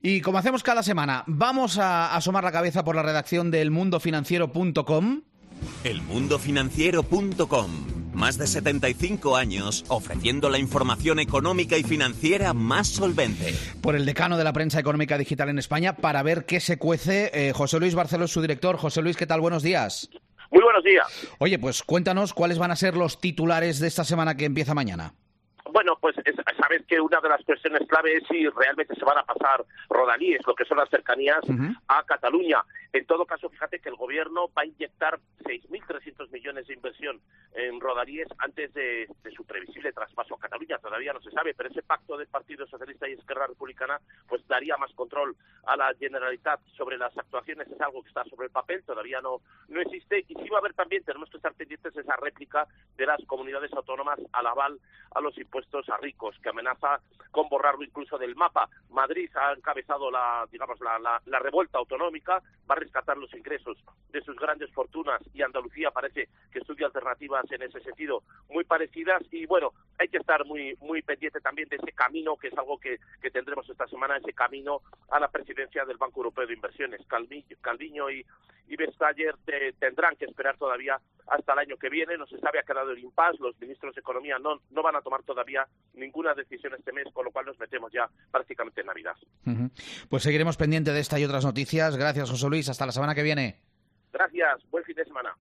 Y como hacemos cada semana, vamos a asomar la cabeza por la redacción del elmundofinanciero.com. Elmundofinanciero.com. Más de 75 años ofreciendo la información económica y financiera más solvente. Por el decano de la prensa económica digital en España, para ver qué se cuece. José Luis Barceló es su director. José Luis, ¿qué tal? Buenos días. Muy buenos días. Oye, pues cuéntanos cuáles van a ser los titulares de esta semana que empieza mañana. Bueno, pues sabes que una de las cuestiones clave es si realmente se van a pasar rodalíes, lo que son las cercanías a Cataluña. En todo caso, fíjate que el gobierno va a inyectar 6.300 millones de inversión en rodalíes antes de su previsible traspaso a Cataluña. Todavía no se sabe, pero ese pacto del Partido Socialista y Esquerra Republicana pues daría más control a la Generalitat sobre las actuaciones. Es algo que está sobre el papel, todavía no existe. Y sí va a haber también, tenemos que estar pendientes de esa réplica de las comunidades autónomas al aval a los impuestos a ricos, que amenaza con borrarlo incluso del mapa. Madrid ha encabezado la revuelta autonómica, va a rescatar los ingresos de sus grandes fortunas, y Andalucía parece que estudia alternativas en ese sentido muy parecidas. Y bueno, hay que estar muy pendiente también de ese camino, que es algo que tendremos esta semana, ese camino a la presidencia del Banco Europeo de Inversiones. Calviño y Vestager tendrán que esperar todavía hasta el año que viene. No se sabe, ha quedado el impasse, los ministros de Economía no van a tomar todavía ninguna decisión este mes, con lo cual nos metemos ya prácticamente en Navidad. Pues seguiremos pendiente de esta y otras noticias. Gracias, José Luis. Hasta la semana que viene. Gracias. Buen fin de semana.